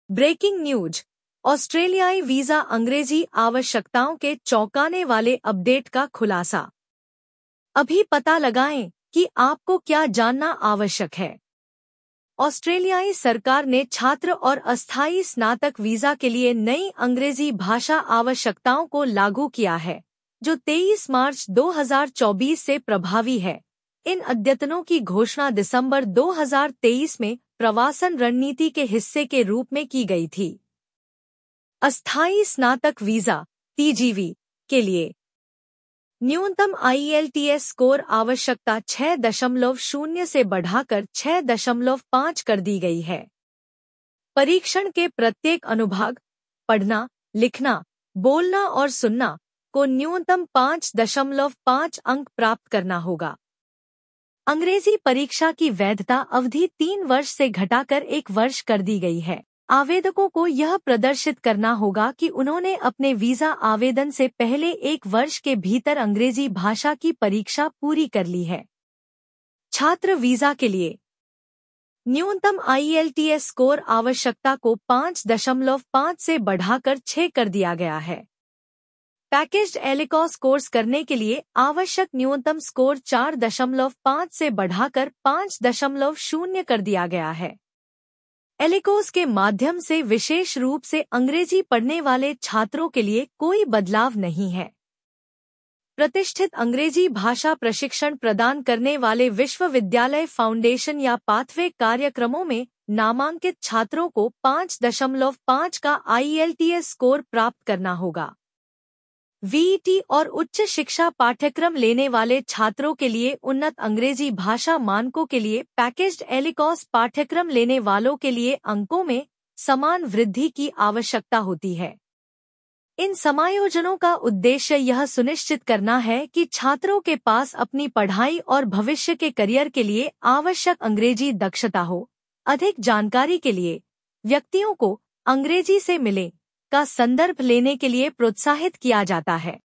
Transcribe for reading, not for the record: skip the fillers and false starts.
Breaking news. ऑस्ट्रेलियाई visa अंग्रेजी आवश्यकताओं के चौंकाने वाले अपडेट का खुलासा। अभी पता लगाएं कि आपको क्या जानना आवश्यक है। ऑस्ट्रेलियाई सरकार ने छात्र और अस्थायी स्नातक वीजा के लिए नई अंग्रेजी भाषा आवश्यकताओं को लागू किया है, जो 23 मार्च 2024 से प्रभावी है। इन अद्यतनों की घोषणा दिसंबर 2023 में प्रवासन रणनीति के हिस्से के रूप में की गई थी। अस्थायी स्नातक वीजा (TGV) के लिए न्यूनतम IELTS स्कोर आवश्यकता 6.0 से बढ़ाकर 6.5 कर दी गई है। परीक्षण के प्रत्येक अनुभाग पढ़ना, लिखना, बोलना और सुनना को न्यूनतम 5.5 अंक प्राप्त करना होगा। अंग्रेजी परीक्षा की वैधता अवधि 3 वर्ष से घटाकर 1 वर्ष कर दी गई है। आवेदकों को यह प्रदर्शित करना होगा कि उन्होंने अपने वीजा आवेदन से पहले 1 वर्ष के भीतर अंग्रेजी भाषा की परीक्षा पूरी कर ली है। छात्र वीजा के लिए न्यूनतम IELTS स्कोर आवश्यकता को 5.5 से बढ़ाकर 6 कर दिया गया है। पैकेज्ड एलिकॉस कोर्स करने के लिए आवश्यक न्यूनतम स्कोर 4.5 से बढ़ाकर 5.0 कर दिया गया है। एलिकोस के माध्यम से विशेष रूप से अंग्रेजी पढ़ने वाले छात्रों के लिए कोई बदलाव नहीं है। प्रतिष्ठित अंग्रेजी भाषा प्रशिक्षण प्रदान करने वाले विश्वविद्यालय फाउंडेशन या पाथवे कार्यक्रमों में नामांकित छात्रों को 5.5 का IELTS स्कोर प्राप्त करना होगा। VET और उच्च शिक्षा पाठ्यक्रम लेने वाले छात्रों के लिए उन्नत अंग्रेजी भाषा मानकों के लिए पैकेज्ड एलिकॉस पाठ्यक्रम लेने वालों के लिए अंकों में समान वृद्धि की आवश्यकता होती है। इन समायोजनों का उद्देश्य यह सुनिश्चित करना है कि छात्रों के पास अपनी पढ़ाई और भविष्य के करियर के लिए आवश्यक अंग्रेजी दक्षता हो। अधिक जानकारी के लिए व्यक्तियों को अंग्रेजी से मिले का संदर्भ लेने के लिए प्रोत्साहित किया जाता है।